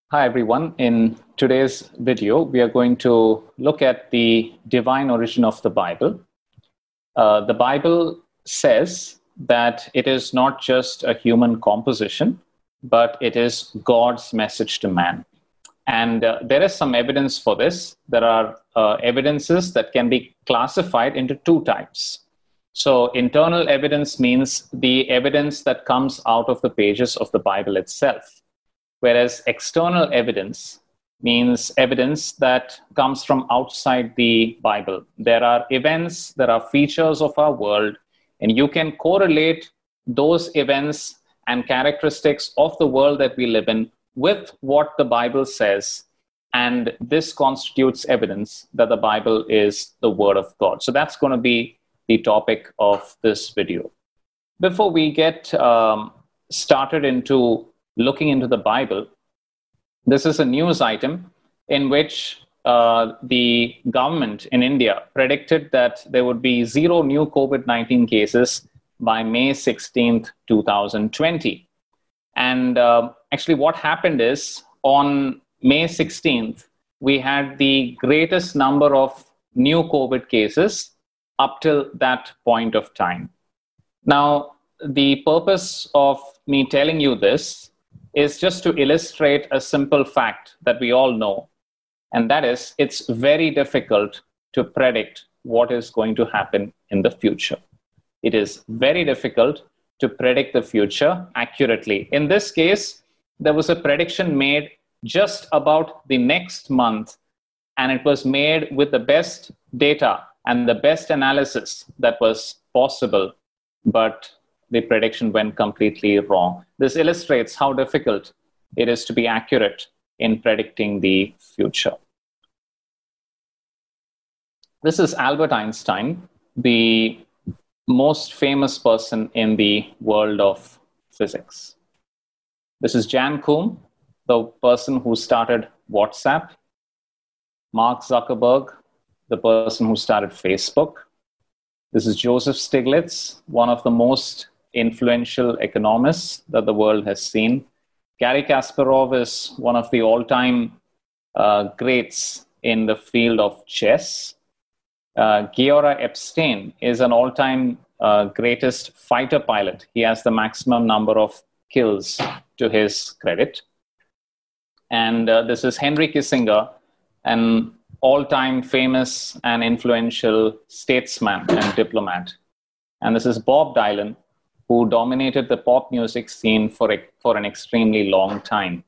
Hi, everyone. In today's video, we are going to look at the divine origin of the Bible. The Bible says that it is not just a human composition, but it is God's message to man. And there is some evidence for this. There are evidences that can be classified into two types. So, internal evidence means the evidence that comes out of the pages of the Bible itself, whereas external evidence means evidence that comes from outside the Bible. There are events, there are features of our world, and you can correlate those events and characteristics of the world that we live in with what the Bible says. And this constitutes evidence that the Bible is the Word of God. So that's going to be the topic of this video. Before we get started into looking into the Bible, this is a news item in which the government in India predicted that there would be zero new COVID-19 cases by May 16th, 2020. And actually what happened is on May 16th, we had the greatest number of new COVID cases up till that point of time. Now, the purpose of me telling you this is just to illustrate a simple fact that we all know, and that is it's very difficult to predict what is going to happen in the future. It is very difficult to predict the future accurately. In this case, there was a prediction made just about the next month, and it was made with the best data and the best analysis that was possible, but the prediction went completely wrong. This illustrates how difficult it is to be accurate in predicting the future. This is Albert Einstein, the most famous person in the world of physics. This is Jan Koum, the person who started WhatsApp. Mark Zuckerberg, the person who started Facebook. This is Joseph Stiglitz, one of the most influential economists that the world has seen. Garry Kasparov is one of the all-time greats in the field of chess. Giora Epstein is an all-time greatest fighter pilot. He has the maximum number of kills to his credit. And this is Henry Kissinger, an all-time famous and influential statesman and diplomat. And this is Bob Dylan, who dominated the pop music scene for an extremely long time.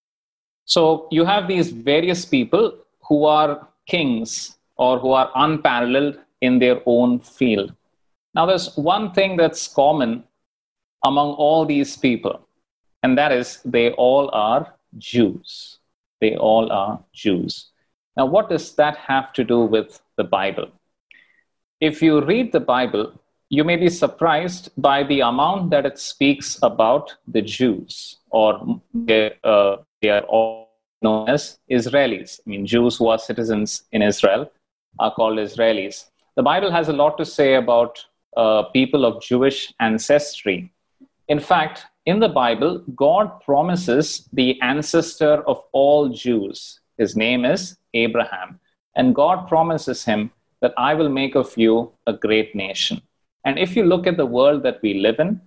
So you have these various people who are kings or who are unparalleled in their own field. Now, there's one thing that's common among all these people, and that is they all are Jews. They all are Jews. Now, what does that have to do with the Bible? If you read the Bible, you may be surprised by the amount that it speaks about the Jews, or they are all known as Israelis. I mean, Jews who are citizens in Israel are called Israelis. The Bible has a lot to say about people of Jewish ancestry. In fact, in the Bible, God promises the ancestor of all Jews. His name is Abraham. And God promises him that I will make of you a great nation. And if you look at the world that we live in,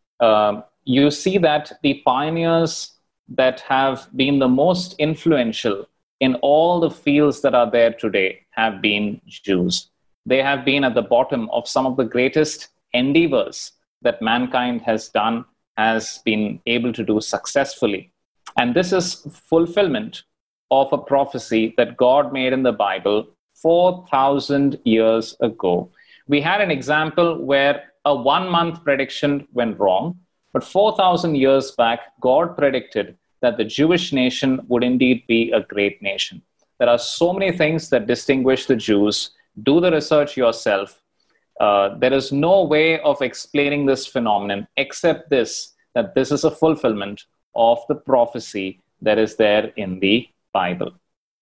you see that the pioneers that have been the most influential in all the fields that are there today have been Jews. They have been at the bottom of some of the greatest endeavors that mankind has done, has been able to do successfully. And this is fulfillment of a prophecy that God made in the Bible 4,000 years ago. We had an example where a 1-month prediction went wrong, but 4,000 years back, God predicted that the Jewish nation would indeed be a great nation. There are so many things that distinguish the Jews. Do the research yourself. There is no way of explaining this phenomenon except this, that this is a fulfillment of the prophecy that is there in the Bible.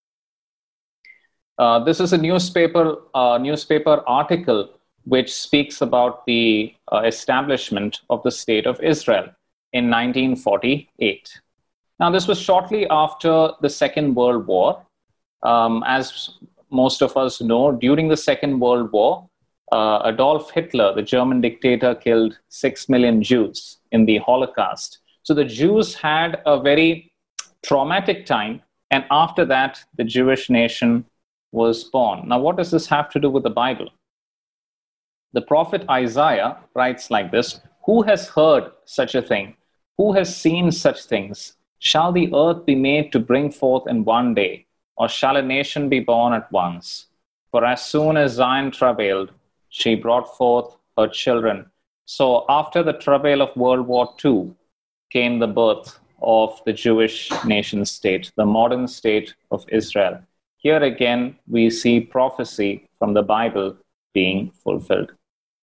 This is a newspaper article which speaks about the establishment of the State of Israel in 1948. Now, this was shortly after the Second World War. As most of us know, during the Second World War, Adolf Hitler, the German dictator, killed 6 million Jews in the Holocaust. So the Jews had a very traumatic time, and after that, the Jewish nation was born. Now, what does this have to do with the Bible? The prophet Isaiah writes like this: "Who has heard such a thing? Who has seen such things? Shall the earth be made to bring forth in one day, or shall a nation be born at once? For as soon as Zion travailed, she brought forth her children." So after the travail of World War II came the birth of the Jewish nation state, the modern state of Israel. Here again, we see prophecy from the Bible being fulfilled.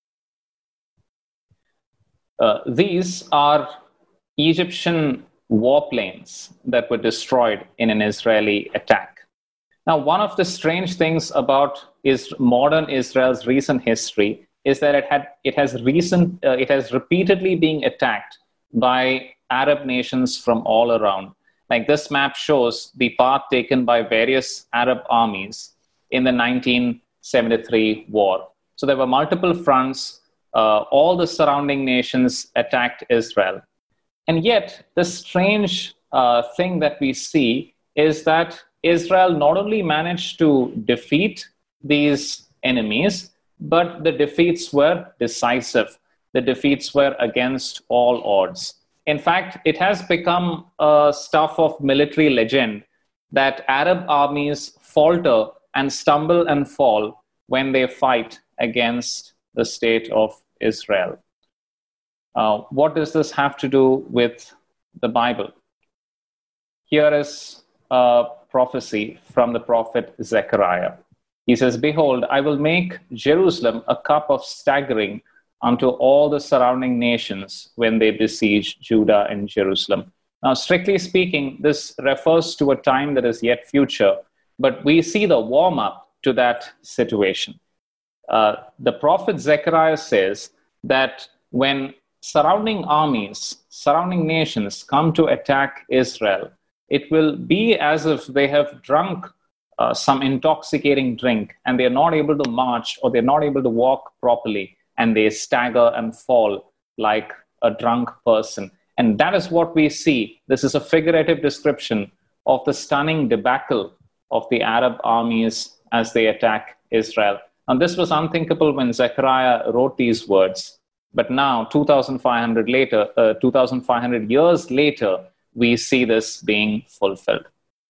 These are Egyptian warplanes that were destroyed in an Israeli attack. Now, one of the strange things about modern Israel's recent history is that it has repeatedly been attacked by Arab nations from all around. Like this map shows the path taken by various Arab armies in the 1973 war. So there were multiple fronts. All the surrounding nations attacked Israel. And yet, the strange thing that we see is that Israel not only managed to defeat these enemies, but the defeats were decisive. The defeats were against all odds. In fact, it has become a stuff of military legend that Arab armies falter and stumble and fall when they fight against the state of Israel. What does this have to do with the Bible? Here is a prophecy from the prophet Zechariah. He says, "Behold, I will make Jerusalem a cup of staggering unto all the surrounding nations when they besiege Judah and Jerusalem." Now, strictly speaking, this refers to a time that is yet future, but we see the warm-up to that situation. The prophet Zechariah says that when surrounding armies, surrounding nations come to attack Israel, it will be as if they have drunk some intoxicating drink and they're not able to march or they're not able to walk properly, and they stagger and fall like a drunk person. And that is what we see. This is a figurative description of the stunning debacle of the Arab armies as they attack Israel. And this was unthinkable when Zechariah wrote these words. But now, 2,500 years later, we see this being fulfilled.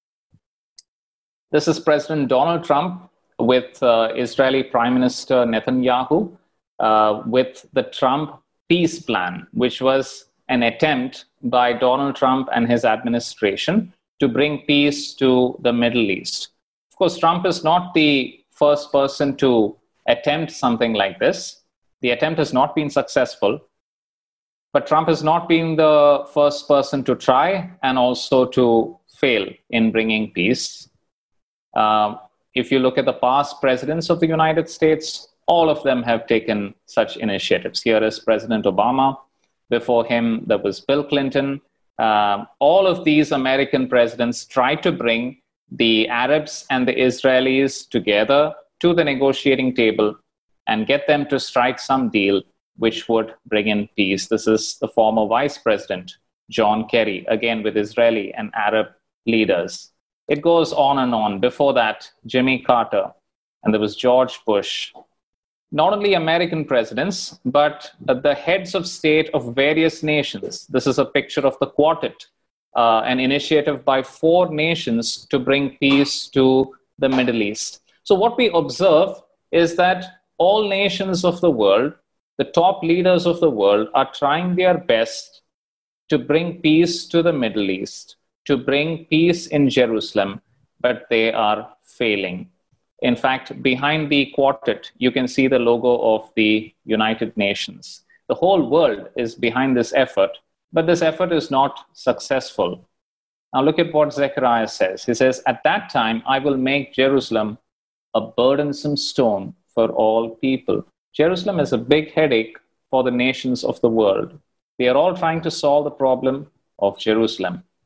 This is President Donald Trump with Israeli Prime Minister Netanyahu with the Trump peace plan, which was an attempt by Donald Trump and his administration to bring peace to the Middle East. Of course, Trump is not the first person to attempt something like this. The attempt has not been successful, but Trump has not been the first person to try and also to fail in bringing peace. If you look at the past presidents of the United States, all of them have taken such initiatives. Here is President Obama. Before him, there was Bill Clinton. All of these American presidents tried to bring the Arabs and the Israelis together to the negotiating table and get them to strike some deal which would bring in peace. This is the former Vice President, John Kerry, again with Israeli and Arab leaders. It goes on and on. Before that, Jimmy Carter, and there was George Bush. Not only American presidents, but the heads of state of various nations. This is a picture of the Quartet, an initiative by 4 nations to bring peace to the Middle East. So what we observe is that all nations of the world, the top leaders of the world, are trying their best to bring peace to the Middle East, to bring peace in Jerusalem, but they are failing. In fact, behind the Quartet, you can see the logo of the United Nations. The whole world is behind this effort, but this effort is not successful. Now look at what Zechariah says. He says, "At that time, I will make Jerusalem a burdensome stone for all people." Jerusalem is a big headache for the nations of the world. They are all trying to solve the problem of Jerusalem.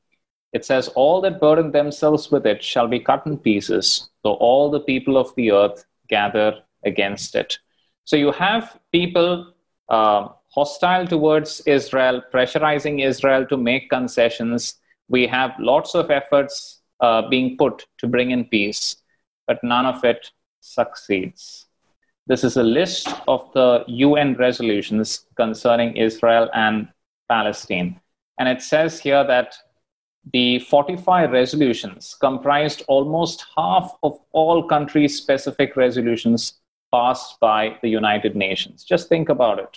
It says, all that burden themselves with it shall be cut in pieces, though all the people of the earth gather against it. So you have people hostile towards Israel, pressurizing Israel to make concessions. We have lots of efforts being put to bring in peace, but none of it succeeds. This is a list of the UN resolutions concerning Israel and Palestine. And it says here that the 45 resolutions comprised almost half of all country-specific resolutions passed by the United Nations. Just think about it.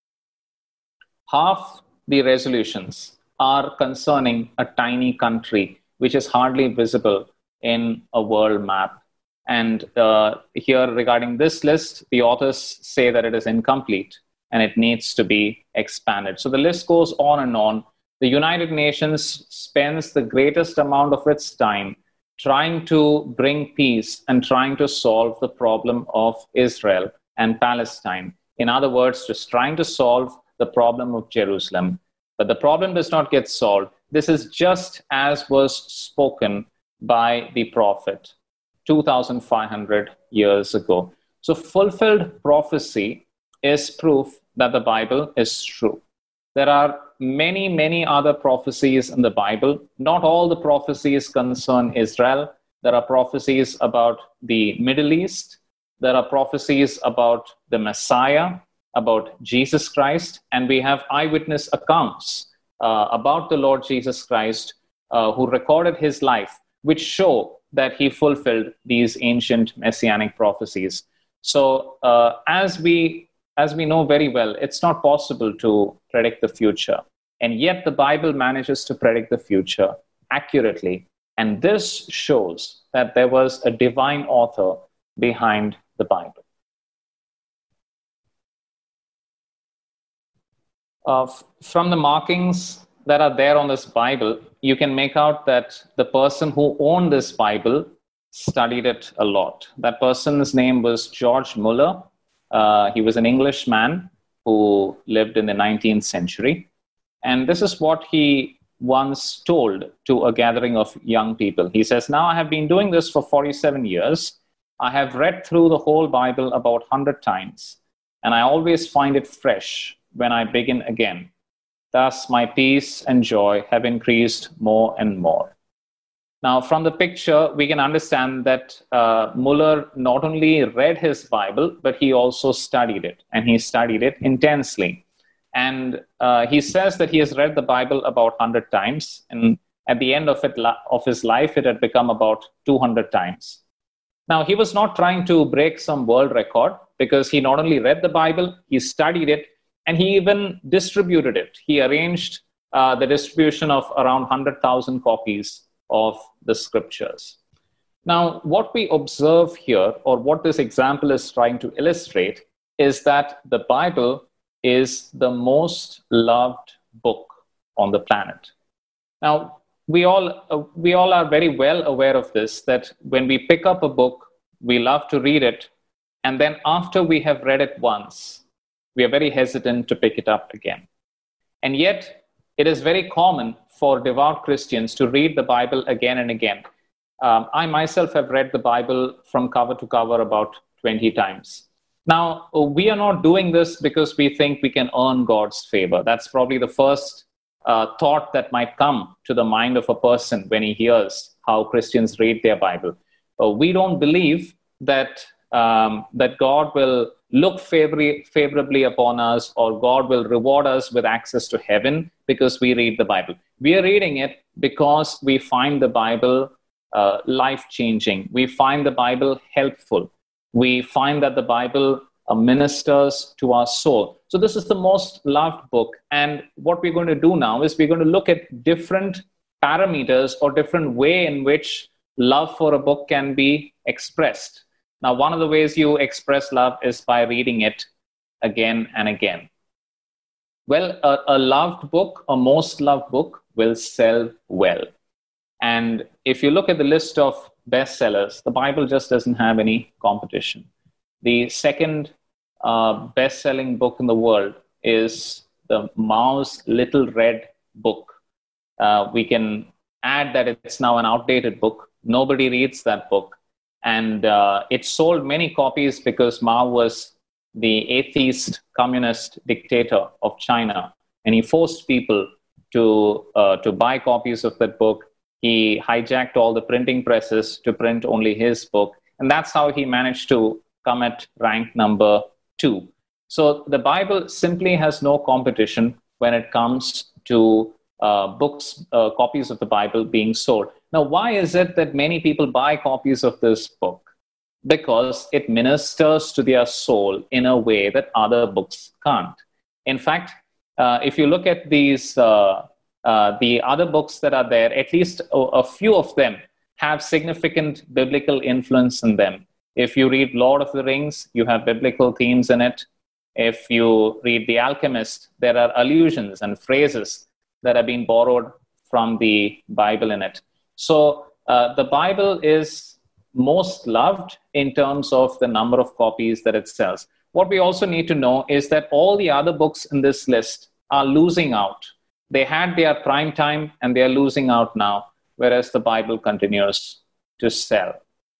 Half the resolutions are concerning a tiny country, which is hardly visible in a world map. And here, regarding this list, the authors say that it is incomplete and it needs to be expanded. So the list goes on and on. The United Nations spends the greatest amount of its time trying to bring peace and trying to solve the problem of Israel and Palestine. In other words, just trying to solve the problem of Jerusalem. But the problem does not get solved. This is just as was spoken by the prophet 2,500 years ago. So fulfilled prophecy is proof that the Bible is true. There are many, many other prophecies in the Bible. Not all the prophecies concern Israel. There are prophecies about the Middle East. There are prophecies about the Messiah, about Jesus Christ. And we have eyewitness accounts about the Lord Jesus Christ who recorded his life, which show that he fulfilled these ancient messianic prophecies. So as we know very well, it's not possible to predict the future. And yet the Bible manages to predict the future accurately. And this shows that there was a divine author behind the Bible. From the markings that are there on this Bible, you can make out that the person who owned this Bible studied it a lot. That person's name was George Muller. He was an Englishman who lived in the 19th century. And this is what he once told to a gathering of young people. He says, now I have been doing this for 47 years. I have read through the whole Bible about 100 times, and I always find it fresh when I begin again. Thus, my peace and joy have increased more and more. Now, from the picture, we can understand that Muller not only read his Bible, but he also studied it, and he studied it intensely. And he says that he has read the Bible about 100 times, and at the end of his life, it had become about 200 times. Now, he was not trying to break some world record, because he not only read the Bible, he studied it, and he even distributed it. He arranged the distribution of around 100,000 copies of the scriptures. Now, what we observe here, or what this example is trying to illustrate, is that the Bible is the most loved book on the planet. Now, we all are very well aware of this, that when we pick up a book, we love to read it, and then after we have read it once, we are very hesitant to pick it up again. And yet, it is very common for devout Christians to read the Bible again and again. I myself have read the Bible from cover to cover about 20 times. Now, we are not doing this because we think we can earn God's favor. That's probably the first thought that might come to the mind of a person when he hears how Christians read their Bible. We don't believe that God will look favorably upon us, or God will reward us with access to heaven because we read the Bible. We are reading it because we find the Bible life-changing. We find the Bible helpful. We find that the Bible ministers to our soul. So this is the most loved book. And what we're going to do now is we're going to look at different parameters or different way in which love for a book can be expressed. Now, one of the ways you express love is by reading it again and again. Well, a loved book, a most loved book, will sell well. And if you look at the list of bestsellers, the Bible just doesn't have any competition. The second best-selling book in the world is the Mao's Little Red Book. We can ad that it's now an outdated book. Nobody reads that book. And it sold many copies because Mao was the atheist communist dictator of China. And he forced people to buy copies of that book. He hijacked all the printing presses to print only his book. And that's how he managed to come at rank number 2. So the Bible simply has no competition when it comes to copies of the Bible being sold. Now, why is it that many people buy copies of this book? Because it ministers to their soul in a way that other books can't. In fact, if you look at these, the other books that are there, at least a few of them have significant biblical influence in them. If you read Lord of the Rings, you have biblical themes in it. If you read The Alchemist, there are allusions and phrases that have been borrowed from the Bible in it. So the Bible is most loved in terms of the number of copies that it sells. What we also need to know is that all the other books in this list are losing out. They had their prime time and they are losing out now, whereas the Bible continues to sell.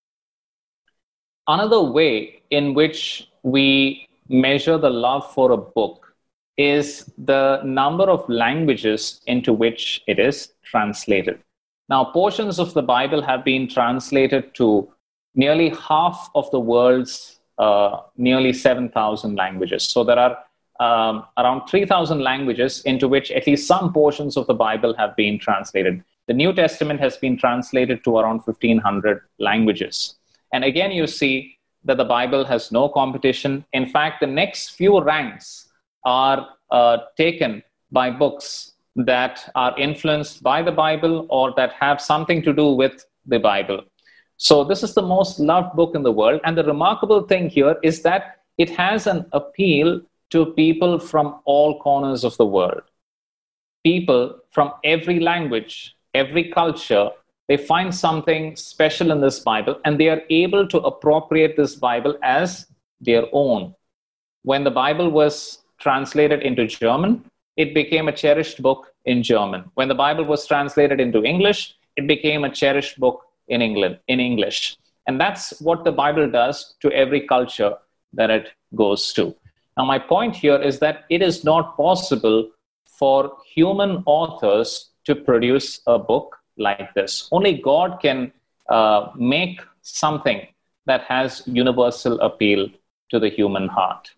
Another way in which we measure the love for a book is the number of languages into which it is translated. Now, portions of the Bible have been translated to nearly half of the world's nearly 7,000 languages. So there are around 3,000 languages into which at least some portions of the Bible have been translated. The New Testament has been translated to around 1,500 languages. And again, you see that the Bible has no competition. In fact, the next few ranks are taken by books that are influenced by the Bible or that have something to do with the Bible. So this is the most loved book in the world. And the remarkable thing here is that it has an appeal to people from all corners of the world. People from every language, every culture, they find something special in this Bible and they are able to appropriate this Bible as their own. When the Bible was translated into German, it became a cherished book in German. When the Bible was translated into English, it became a cherished book in English. And that's what the Bible does to every culture that it goes to. Now, my point here is that it is not possible for human authors to produce a book like this. Only God can make something that has universal appeal to the human heart.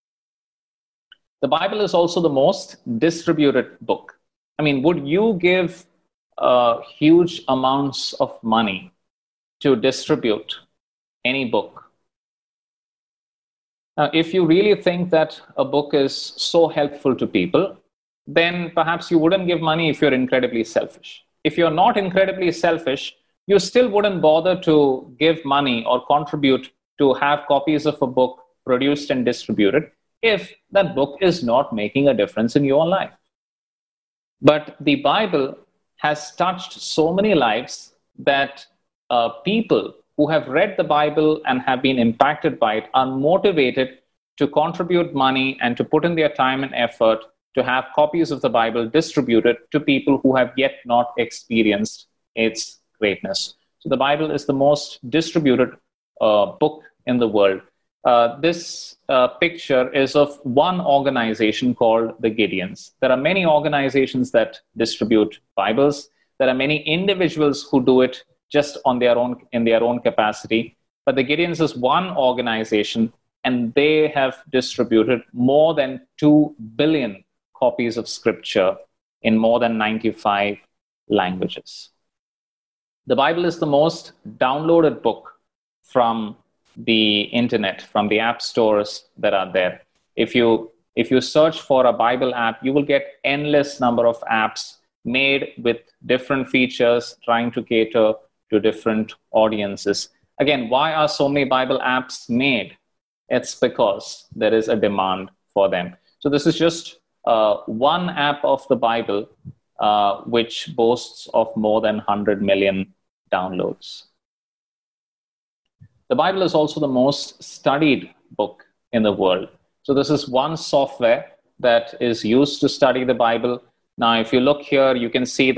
The Bible is also the most distributed book. I mean, would you give huge amounts of money to distribute any book? Now, if you really think that a book is so helpful to people, then perhaps you wouldn't give money if you're incredibly selfish. If you're not incredibly selfish, you still wouldn't bother to give money or contribute to have copies of a book produced and distributed if that book is not making a difference in your life. But the Bible has touched so many lives that people who have read the Bible and have been impacted by it are motivated to contribute money and to put in their time and effort to have copies of the Bible distributed to people who have yet not experienced its greatness. So the Bible is the most distributed book in the world. This picture is of one organization called the Gideons. There are many organizations that distribute Bibles. There are many individuals who do it just on their own, in their own capacity. But the Gideons is one organization, and they have distributed more than 2 billion copies of scripture in more than 95 languages. The Bible is the most downloaded book from the internet, from the app stores that are there. If you search for a Bible app, you will get endless number of apps made with different features trying to cater to different audiences. Again, why are so many Bible apps made? It's because there is a demand for them. So this is just one app of the Bible, which boasts of more than 100 million downloads. The Bible is also the most studied book in the world. So this is one software that is used to study the Bible. Now, if you look here, you can see that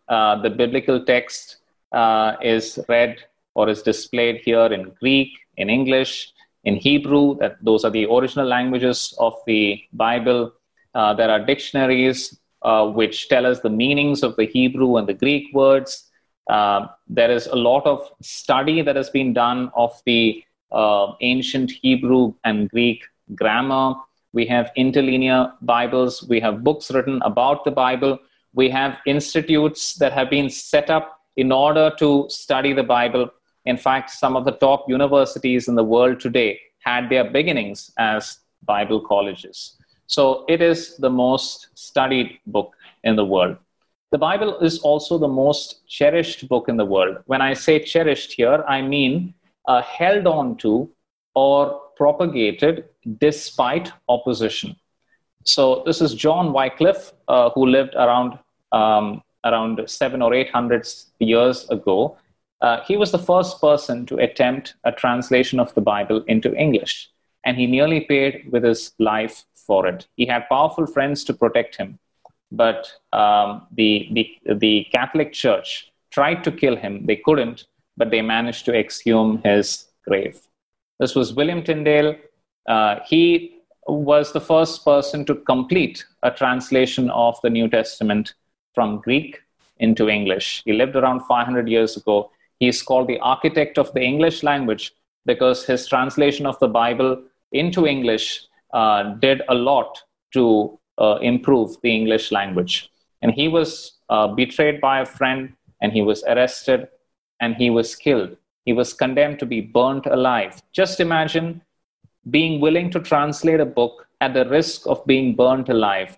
the biblical text is read or is displayed here in Greek, in English, in Hebrew. Those are the original languages of the Bible. There are dictionaries which tell us the meanings of the Hebrew and the Greek words. There is a lot of study that has been done of the ancient Hebrew and Greek grammar. We have interlinear Bibles. We have books written about the Bible. We have institutes that have been set up in order to study the Bible. In fact, some of the top universities in the world today had their beginnings as Bible colleges. So it is the most studied book in the world. The Bible is also the most cherished book in the world. When I say cherished here, I mean held on to or propagated despite opposition. So this is John Wycliffe, who lived around 700 or 800 years ago. He was the first person to attempt a translation of the Bible into English, and he nearly paid with his life for it. He had powerful friends to protect him, but the Catholic Church tried to kill him. They couldn't, but they managed to exhume his grave. This was William Tyndale. He was the first person to complete a translation of the New Testament from Greek into English. He lived around 500 years ago. He is called the architect of the English language because his translation of the Bible into English did a lot to improve the English language. And he was betrayed by a friend, and he was arrested, and he was killed. He was condemned to be burnt alive. Just imagine being willing to translate a book at the risk of being burnt alive.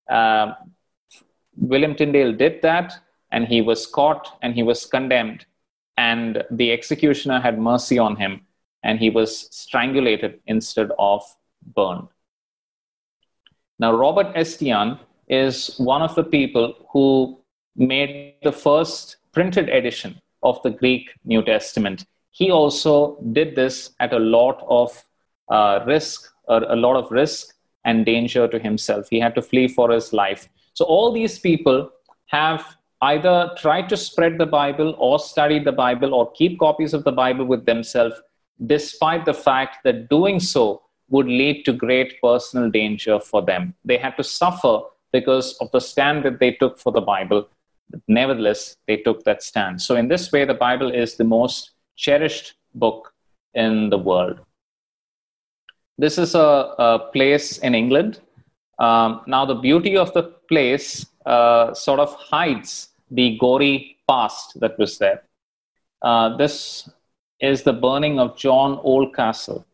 William Tyndale did that, and he was caught and he was condemned, and the executioner had mercy on him, and he was strangulated instead of burned. Now, Robert Estienne is one of the people who made the first printed edition of the Greek New Testament. He also did this at a lot of risk and danger to himself. He had to flee for his life. So all these people have either tried to spread the Bible or studied the Bible or keep copies of the Bible with themselves, despite the fact that doing so would lead to great personal danger for them. They had to suffer because of the stand that they took for the Bible. Nevertheless, they took that stand. So in this way, the Bible is the most cherished book in the world. This is a place in England. Now, the beauty of the place sort of hides the gory past that was there. This is the burning of John Oldcastle,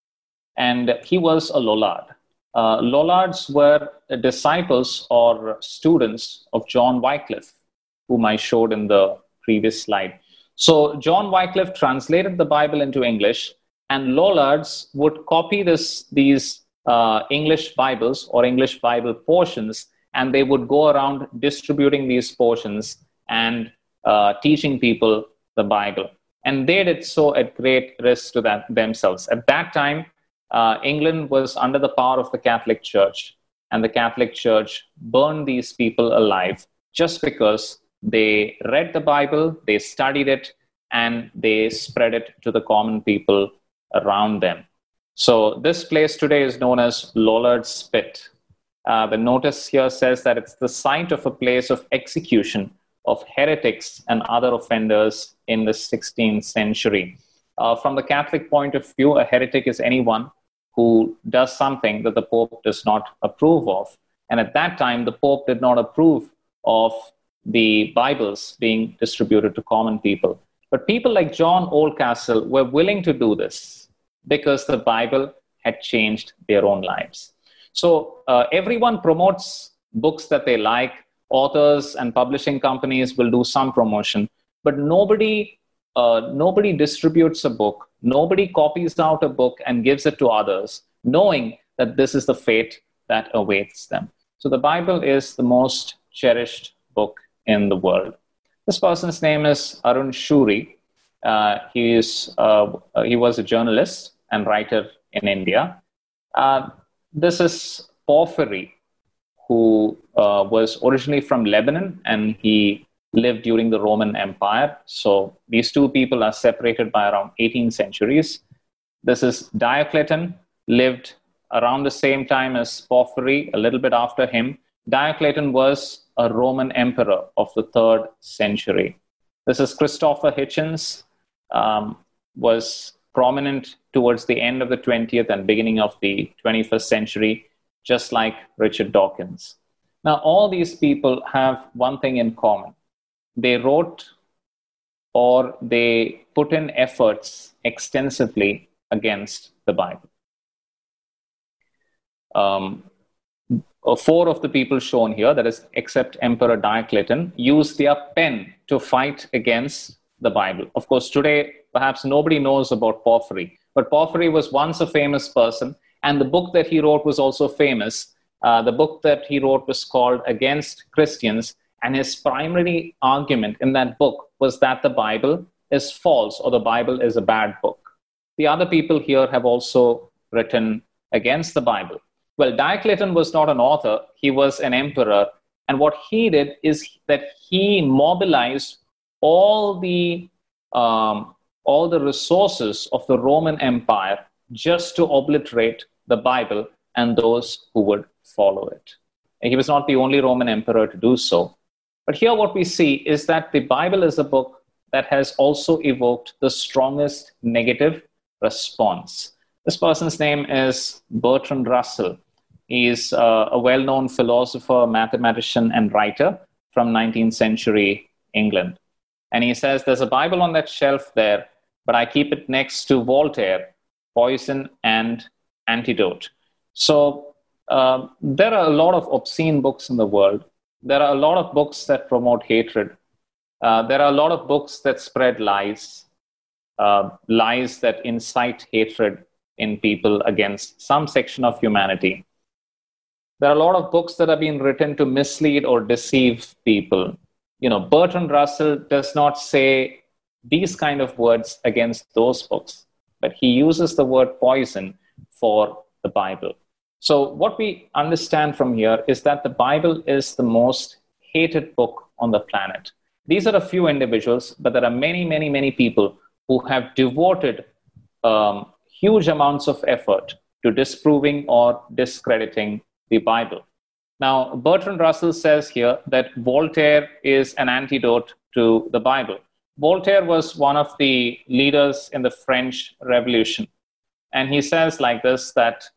and he was a Lollard. Lollards were disciples or students of John Wycliffe, whom I showed in the previous slide. So John Wycliffe translated the Bible into English, and Lollards would copy these English Bibles or English Bible portions, and they would go around distributing these portions and teaching people the Bible. And they did so at great risk to themselves. At that time, England was under the power of the Catholic Church, and the Catholic Church burned these people alive just because they read the Bible, they studied it, and they spread it to the common people around them. So this place today is known as Lollard's Pit. The notice here says that it's the site of a place of execution of heretics and other offenders in the 16th century. From the Catholic point of view, a heretic is anyone who does something that the Pope does not approve of. And at that time, the Pope did not approve of the Bibles being distributed to common people. But people like John Oldcastle were willing to do this because the Bible had changed their own lives. So everyone promotes books that they like. Authors and publishing companies will do some promotion, but nobody distributes a book. Nobody copies out a book and gives it to others, knowing that this is the fate that awaits them. So the Bible is the most cherished book in the world. This person's name is Arun Shourie. He was a journalist and writer in India. This is Porphyry, who was originally from Lebanon, and he lived during the Roman Empire. So these two people are separated by around 18 centuries. This is Diocletian, lived around the same time as Porphyry, a little bit after him. Diocletian was a Roman emperor of the 3rd century. This is Christopher Hitchens, was prominent towards the end of the 20th and beginning of the 21st century, just like Richard Dawkins. Now, all these people have one thing in common. They wrote or they put in efforts extensively against the Bible. 4 of the people shown here, that is, except Emperor Diocletian, used their pen to fight against the Bible. Of course, today, perhaps nobody knows about Porphyry, but Porphyry was once a famous person, and the book that he wrote was also famous. The book that he wrote was called Against Christians, and his primary argument in that book was that the Bible is false or the Bible is a bad book. The other people here have also written against the Bible. Well, Diocletian was not an author, he was an emperor. And what he did is that he mobilized all the resources of the Roman Empire just to obliterate the Bible and those who would follow it. And he was not the only Roman emperor to do so. But here what we see is that the Bible is a book that has also evoked the strongest negative response. This person's name is Bertrand Russell. He is a well-known philosopher, mathematician, and writer from 19th century England. And he says, there's a Bible on that shelf there, but I keep it next to Voltaire, Poison and Antidote. So there are a lot of obscene books in the world. There are a lot of books that promote hatred. There are a lot of books that spread lies, lies that incite hatred in people against some section of humanity. There are a lot of books that have been written to mislead or deceive people. You know, Bertrand Russell does not say these kind of words against those books, but he uses the word poison for the Bible. So what we understand from here is that the Bible is the most hated book on the planet. These are a few individuals, but there are many, many, many people who have devoted huge amounts of effort to disproving or discrediting the Bible. Now, Bertrand Russell says here that Voltaire is an antidote to the Bible. Voltaire was one of the leaders in the French Revolution. And he says like this, that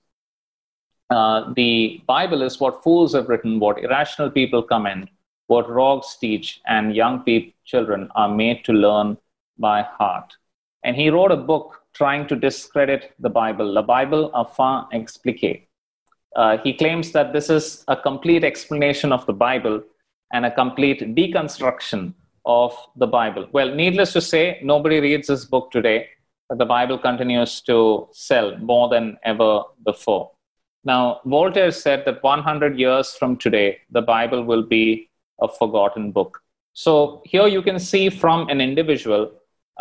the Bible is what fools have written, what irrational people commend, what rogues teach, and young children are made to learn by heart. And he wrote a book trying to discredit the Bible, La Bible Enfin Expliquée. He claims that this is a complete explanation of the Bible and a complete deconstruction of the Bible. Well, needless to say, nobody reads this book today, but the Bible continues to sell more than ever before. Now, Voltaire said that 100 years from today, the Bible will be a forgotten book. So here you can see from an individual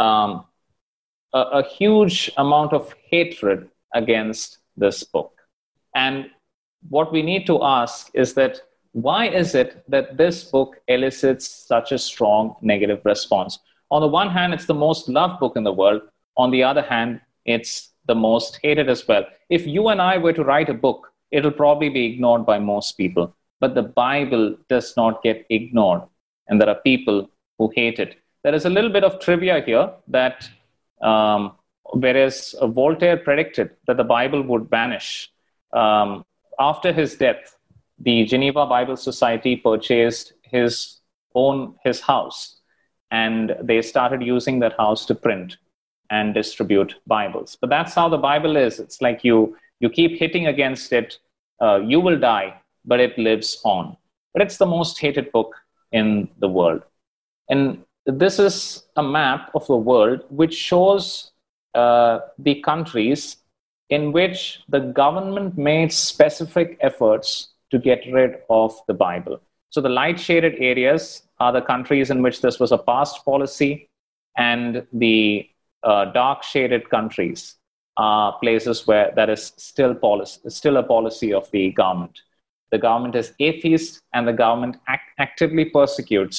a huge amount of hatred against this book. And what we need to ask is that why is it that this book elicits such a strong negative response? On the one hand, it's the most loved book in the world. On the other hand, it's the most hated as well. If you and I were to write a book, it'll probably be ignored by most people. But the Bible does not get ignored. And there are people who hate it. There is a little bit of trivia here that whereas Voltaire predicted that the Bible would vanish, after his death, the Geneva Bible Society purchased his house, and they started using that house to print and distribute Bibles. But that's how the Bible is. It's like you keep hitting against it, you will die, but it lives on. But it's the most hated book in the world. And this is a map of the world which shows the countries in which the government made specific efforts to get rid of the Bible. So the light shaded areas are the countries in which this was a past policy, and the dark shaded countries are places where that is still a policy of the government. The government is atheist, and the government actively persecutes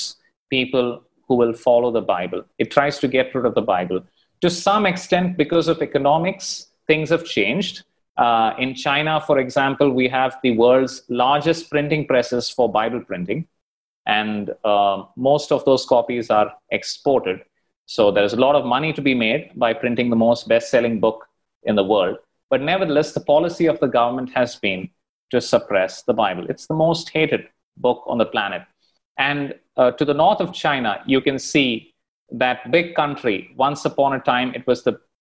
people who will follow the Bible. It tries to get rid of the Bible. To some extent, because of economics, things have changed. In China, for example, we have the world's largest printing presses for Bible printing, and most of those copies are exported. So there's a lot of money to be made by printing the most best-selling book in the world. But nevertheless, the policy of the government has been to suppress the Bible. It's the most hated book on the planet. And to the north of China, you can see that big country. Once upon a time, it was the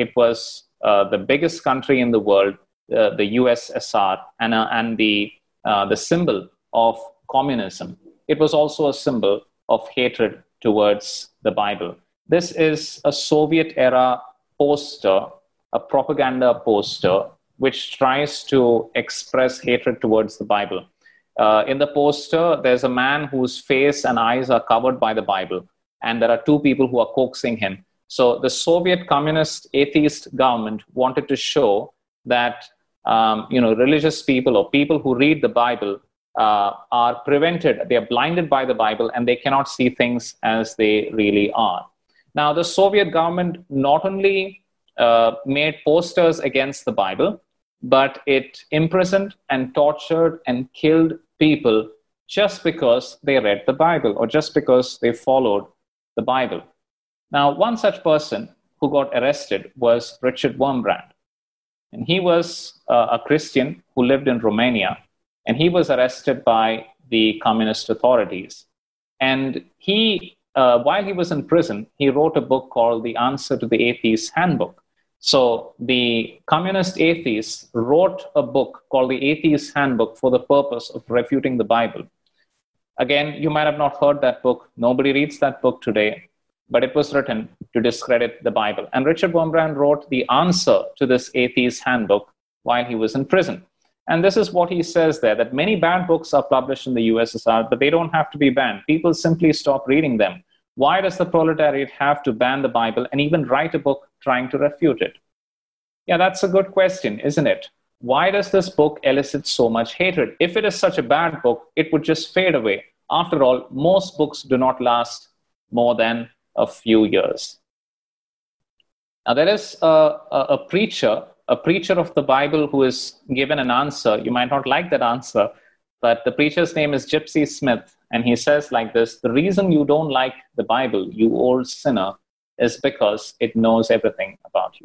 biggest country in the world, the USSR, and the symbol of communism. It was also a symbol of hatred towards the Bible. This is a Soviet-era poster, a propaganda poster, which tries to express hatred towards the Bible. In the poster, there's a man whose face and eyes are covered by the Bible, and there are two people who are coaxing him. So the Soviet communist atheist government wanted to show that religious people or people who read the Bible are prevented, they are blinded by the Bible, and they cannot see things as they really are. Now, the Soviet government not only made posters against the Bible, but it imprisoned and tortured and killed people just because they read the Bible or just because they followed the Bible. Now, one such person who got arrested was Richard Wurmbrand. And he was a Christian who lived in Romania, and he was arrested by the communist authorities. And he, while he was in prison, he wrote a book called The Answer to the Atheist's Handbook. So the communist atheists wrote a book called The Atheist's Handbook for the purpose of refuting the Bible. Again, you might have not heard that book. Nobody reads that book today, but it was written to discredit the Bible. And Richard Wurmbrand wrote the answer to this atheist's handbook while he was in prison. And this is what he says there, that many bad books are published in the USSR, but they don't have to be banned. People simply stop reading them. Why does the proletariat have to ban the Bible and even write a book trying to refute it? Yeah, that's a good question, isn't it? Why does this book elicit so much hatred? If it is such a bad book, it would just fade away. After all, most books do not last more than a few years. Now, there is a preacher of the Bible who is given an answer. You might not like that answer, but the preacher's name is Gypsy Smith. And he says like this: the reason you don't like the Bible, you old sinner, is because it knows everything about you.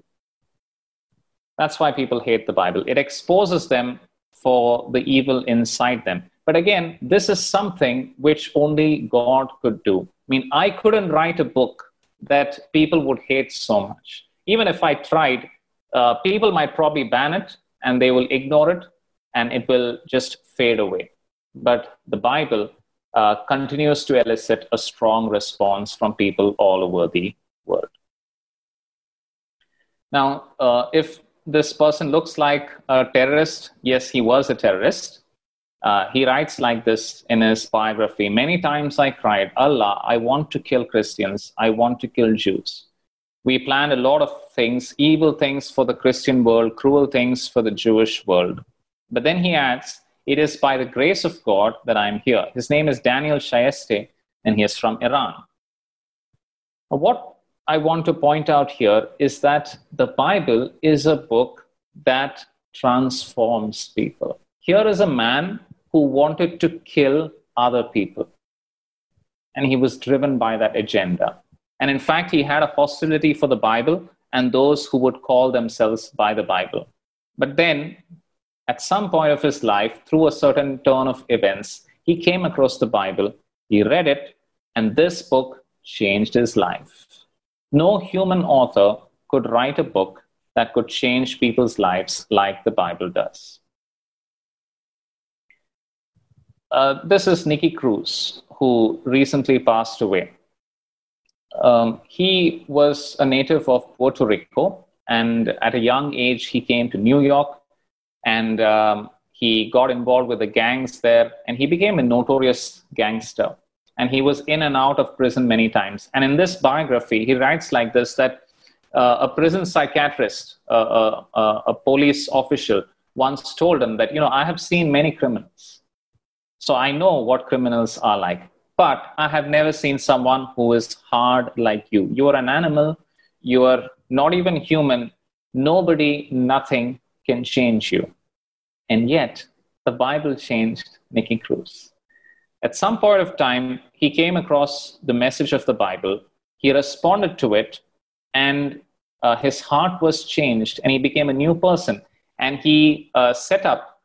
That's why people hate the Bible. It exposes them for the evil inside them. But again, this is something which only God could do. I mean, I couldn't write a book that people would hate so much. Even if I tried, people might probably ban it and they will ignore it and it will just fade away. But the Bible continues to elicit a strong response from people all over the world. Now, if this person looks like a terrorist, yes, he was a terrorist. He writes like this in his biography: many times I cried, Allah, I want to kill Christians. I want to kill Jews. We planned a lot of things, evil things for the Christian world, cruel things for the Jewish world. But then he adds, it is by the grace of God that I'm here. His name is Daniel Shayeste, and he is from Iran. What I want to point out here is that the Bible is a book that transforms people. Here is a man who wanted to kill other people, and he was driven by that agenda. And in fact, he had a hostility for the Bible and those who would call themselves by the Bible. But then, at some point of his life, through a certain turn of events, he came across the Bible, he read it, and this book changed his life. No human author could write a book that could change people's lives like the Bible does. This is Nicky Cruz, who recently passed away. He was a native of Puerto Rico, and at a young age, he came to New York, and he got involved with the gangs there, and he became a notorious gangster. And he was in and out of prison many times. And in this biography, he writes like this, that a prison psychiatrist, a police official, once told him that, I have seen many criminals. So I know what criminals are like. but I have never seen someone who is hard like you. You are an animal. You are not even human. Nobody, nothing can change you. And yet, the Bible changed Nicky Cruz. At some point of time, he came across the message of the Bible. He responded to it, and his heart was changed, and he became a new person. And he set up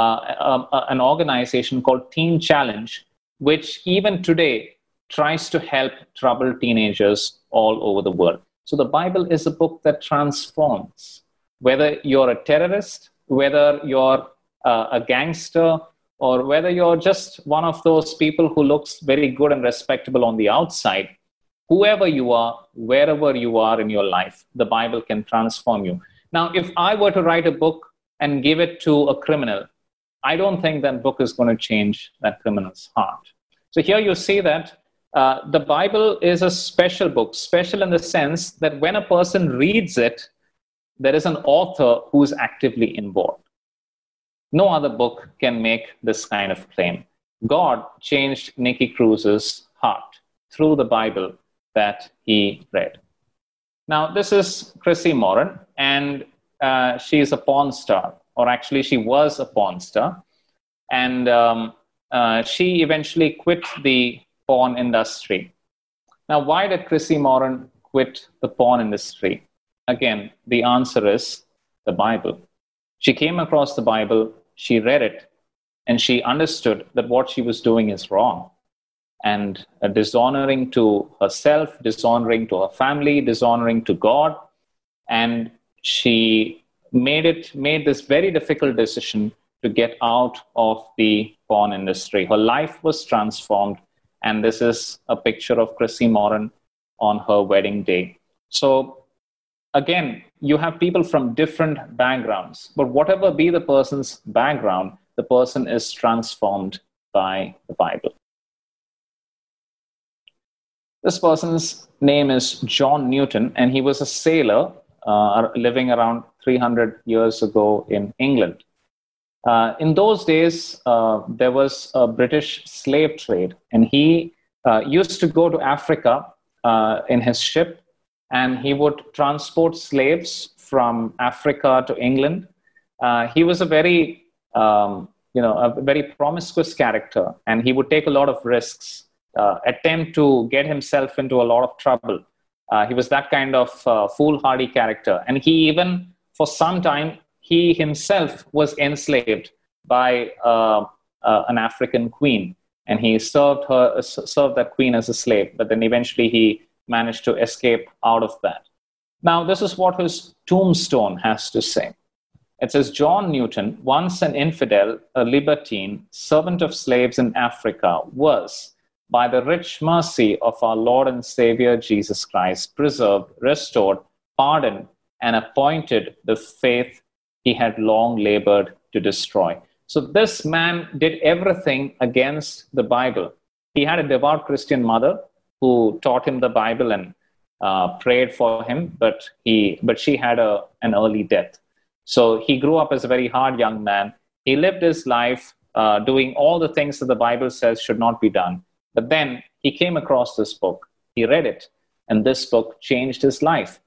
an organization called Teen Challenge, which even today tries to help troubled teenagers all over the world. So the Bible is a book that transforms. Whether you're a terrorist, whether you're a gangster, or whether you're just one of those people who looks very good and respectable on the outside, whoever you are, wherever you are in your life, the Bible can transform you. Now, if I were to write a book and give it to a criminal, I don't think that book is going to change that criminal's heart. So here you see that the Bible is a special book, special in the sense that when a person reads it, there is an author who is actively involved. No other book can make this kind of claim. God changed Nicky Cruz's heart through the Bible that he read. Now, this is Chrissy Moran, and she is a porn star, or actually she was a porn star. And she eventually quit the porn industry. Now, why did Chrissy Moran quit the porn industry? Again, the answer is the Bible. She came across the Bible, she read it, and she understood that what she was doing is wrong and dishonoring to herself, dishonoring to her family, dishonoring to God. And she made this very difficult decision to get out of the porn industry. Her life was transformed, and this is a picture of Chrissy Moran on her wedding day. So again, you have people from different backgrounds, but whatever be the person's background, the person is transformed by the Bible. This person's name is John Newton, and he was a sailor living around 300 years ago in England. In those days, there was a British slave trade, and he used to go to Africa in his ship, and he would transport slaves from Africa to England. He was a very promiscuous character, and he would take a lot of risks, attempt to get himself into a lot of trouble. He was that kind of foolhardy character. And he even, for some time, he himself was enslaved by an African queen. And he served that queen as a slave. But then eventually he managed to escape out of that. Now, this is what his tombstone has to say. It says, John Newton, once an infidel, a libertine, servant of slaves in Africa, was, by the rich mercy of our Lord and Savior Jesus Christ, preserved, restored, pardoned, and appointed the faith he had long labored to destroy. So this man did everything against the Bible. He had a devout Christian mother who taught him the Bible and prayed for him, but she had an early death. So he grew up as a very hard young man. He lived his life doing all the things that the Bible says should not be done. But then he came across this book. He read it, and this book changed his life.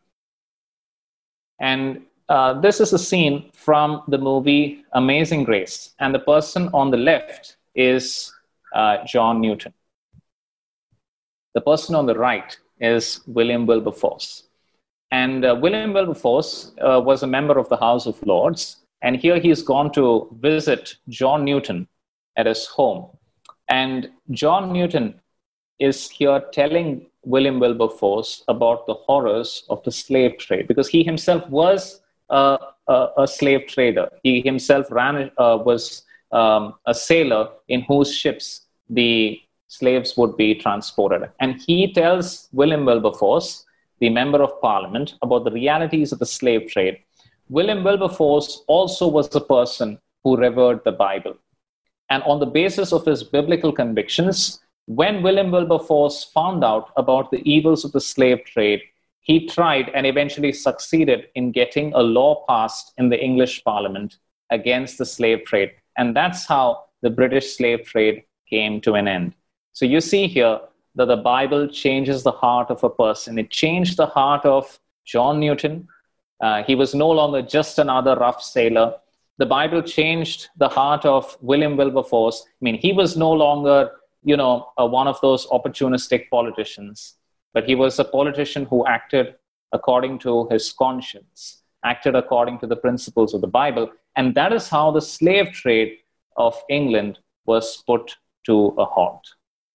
And this is a scene from the movie Amazing Grace. And the person on the left is John Newton. The person on the right is William Wilberforce. And William Wilberforce was a member of the House of Lords. And here he's gone to visit John Newton at his home. And John Newton is here telling William Wilberforce about the horrors of the slave trade, because he himself was a slave trader. He himself was a sailor in whose ships the slaves would be transported. And he tells William Wilberforce, the member of parliament, about the realities of the slave trade. William Wilberforce also was a person who revered the Bible. And on the basis of his biblical convictions, when William Wilberforce found out about the evils of the slave trade, he tried and eventually succeeded in getting a law passed in the English Parliament against the slave trade. And that's how the British slave trade came to an end. So you see here that the Bible changes the heart of a person. It changed the heart of John Newton. He was no longer just another rough sailor. The Bible changed the heart of William Wilberforce. I mean, he was no longer, one of those opportunistic politicians, but he was a politician who acted according to his conscience, acted according to the principles of the Bible. And that is how the slave trade of England was put to a halt.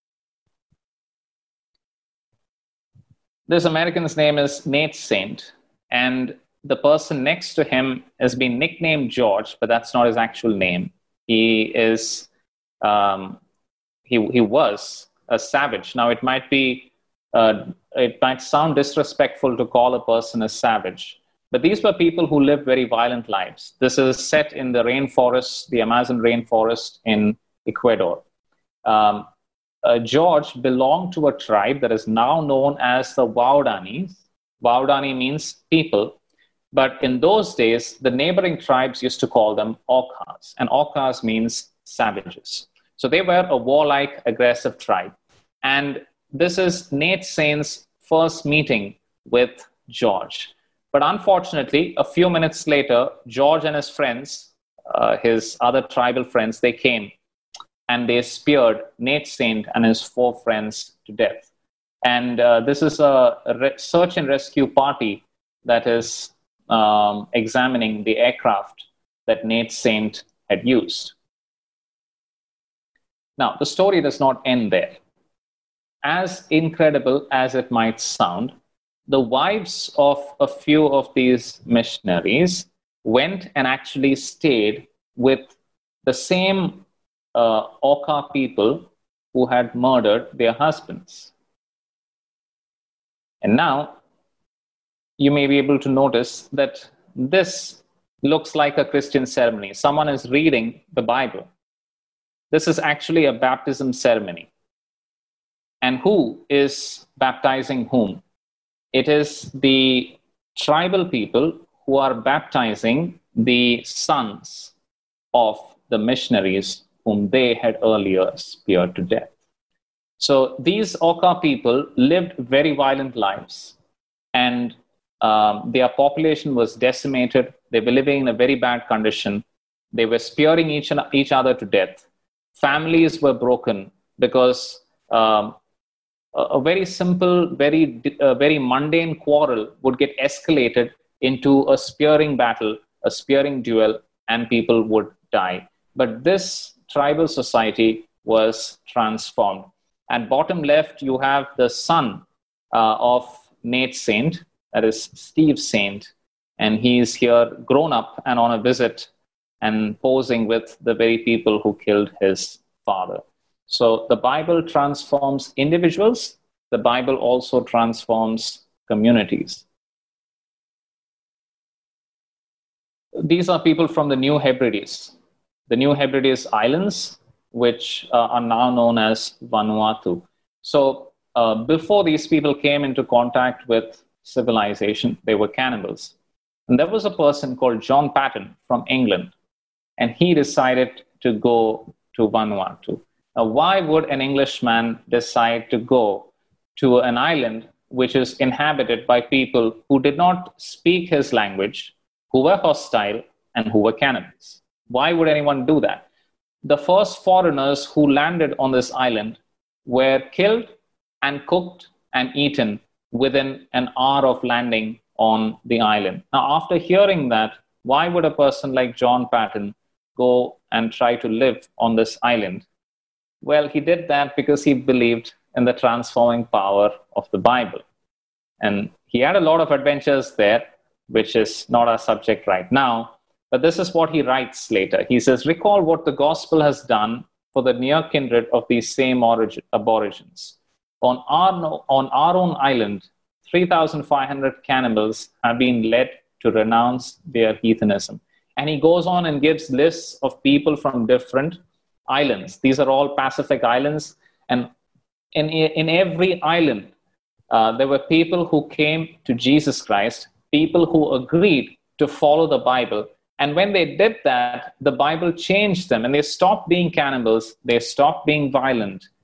This American's name is Nate Saint, and the person next to him has been nicknamed George, but that's not his actual name. He is, he was a savage. Now, it might sound disrespectful to call a person a savage, but these were people who lived very violent lives. This is set in the rainforest, the Amazon rainforest in Ecuador. George belonged to a tribe that is now known as the Waodanis. Waodani means people. But in those days, the neighboring tribes used to call them Aucas, and Aucas means savages. So they were a warlike, aggressive tribe. And this is Nate Saint's first meeting with George. But unfortunately, a few minutes later, George and his friends, his other tribal friends, they came and they speared Nate Saint and his 4 friends to death. And this is a search and rescue party that is examining the aircraft that Nate Saint had used. Now, the story does not end there. As incredible as it might sound, the wives of a few of these missionaries went and actually stayed with the same Auca people who had murdered their husbands. And now, you may be able to notice that this looks like a Christian ceremony. Someone is reading the Bible. This is actually a baptism ceremony. And who is baptizing whom? It is the tribal people who are baptizing the sons of the missionaries whom they had earlier speared to death. So these Auca people lived very violent lives, and their population was decimated. They were living in a very bad condition. They were spearing each other to death. Families were broken because a very simple, very mundane quarrel would get escalated into a spearing battle, a spearing duel, and people would die. But this tribal society was transformed. At bottom left, you have the son of Nate Saint, that is Steve Saint, and he's here grown up and on a visit and posing with the very people who killed his father. So the Bible transforms individuals. The Bible also transforms communities. These are people from the New Hebrides. The New Hebrides Islands, which are now known as Vanuatu. So before these people came into contact with civilization, they were cannibals. And there was a person called John Paton from England, and he decided to go to Vanuatu. Now, why would an Englishman decide to go to an island which is inhabited by people who did not speak his language, who were hostile, and who were cannibals? Why would anyone do that? The first foreigners who landed on this island were killed and cooked and eaten within an hour of landing on the island. Now, after hearing that, why would a person like John Paton go and try to live on this island? Well, he did that because he believed in the transforming power of the Bible. And he had a lot of adventures there, which is not our subject right now. But this is what he writes later. He says, "Recall what the gospel has done for the near kindred of these same aborigines. On our own island, 3,500 cannibals have been led to renounce their heathenism." And he goes on and gives lists of people from different islands. These are all Pacific islands. And in every island, there were people who came to Jesus Christ, people who agreed to follow the Bible. And when they did that, the Bible changed them, and they stopped being cannibals, they stopped being violent,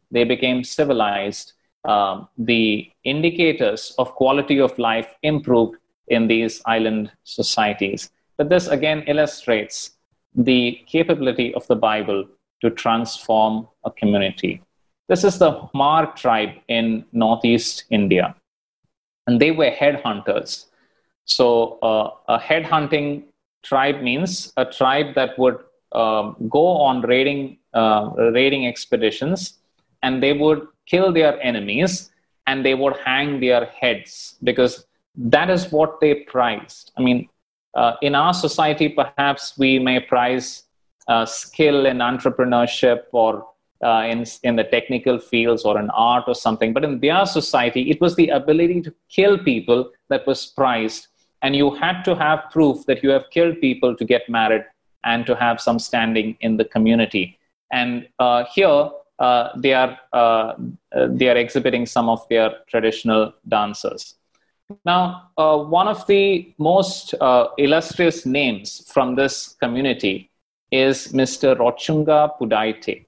they became civilized, the indicators of quality of life improved in these island societies. But this again illustrates the capability of the Bible to transform a community. This is the Hmar tribe in northeast India, and they were headhunters. So a headhunting tribe means a tribe that would go on raiding expeditions, and they would kill their enemies and they would hang their heads because that is what they prized. I mean, in our society, perhaps we may prize skill in entrepreneurship or in the technical fields or in art or something. But in their society, it was the ability to kill people that was prized. And you had to have proof that you have killed people to get married and to have some standing in the community. And here they are exhibiting some of their traditional dances. Now, one of the most illustrious names from this community is Mr. Rochunga Pudaite.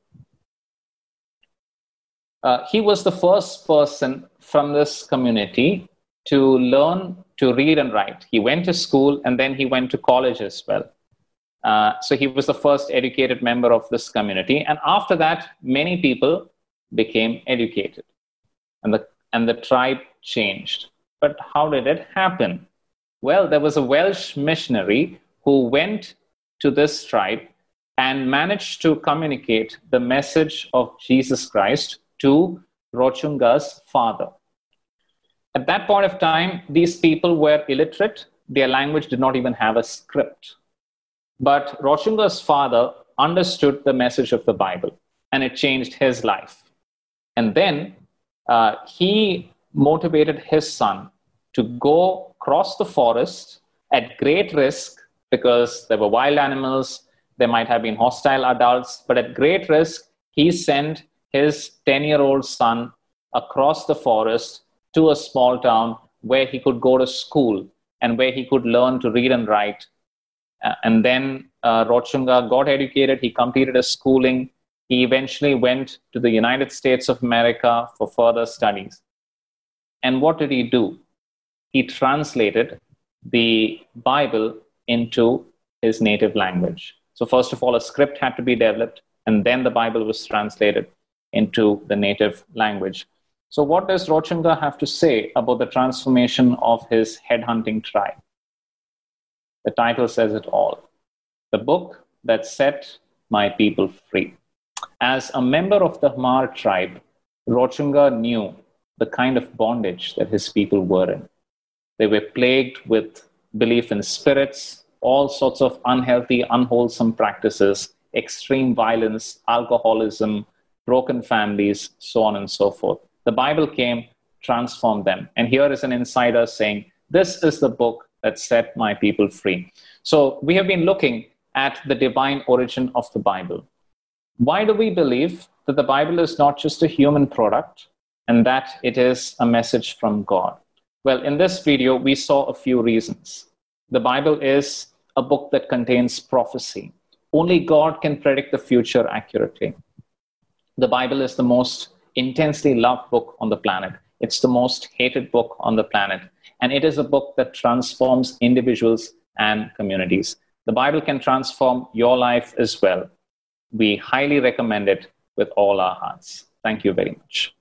He was the first person from this community to learn to read and write. He went to school and then he went to college as well. So he was the first educated member of this community. And after that, many people became educated and the tribe changed. But how did it happen? Well, there was a Welsh missionary who went to this tribe and managed to communicate the message of Jesus Christ to Rochunga's father. At that point of time, these people were illiterate. Their language did not even have a script. But Rochunga's father understood the message of the Bible, and it changed his life. And then he motivated his son to go cross the forest at great risk because there were wild animals, there might have been hostile adults, but at great risk, he sent his 10-year-old son across the forest to a small town where he could go to school and where he could learn to read and write. And then Rochunga got educated, he completed his schooling, he eventually went to the United States of America for further studies. And what did he do? He translated the Bible into his native language. So first of all, a script had to be developed, and then the Bible was translated into the native language. So what does Rochunga have to say about the transformation of his headhunting tribe? The title says it all. The book that set my people free. As a member of the Hmar tribe, Rochunga knew the kind of bondage that his people were in. They were plagued with belief in spirits, all sorts of unhealthy, unwholesome practices, extreme violence, alcoholism, broken families, so on and so forth. The Bible came, transformed them. And here is an insider saying, this is the book that set my people free. So we have been looking at the divine origin of the Bible. Why do we believe that the Bible is not just a human product and that it is a message from God? Well, in this video, we saw a few reasons. The Bible is a book that contains prophecy. Only God can predict the future accurately. The Bible is the most intensely loved book on the planet. It's the most hated book on the planet. And it is a book that transforms individuals and communities. The Bible can transform your life as well. We highly recommend it with all our hearts. Thank you very much.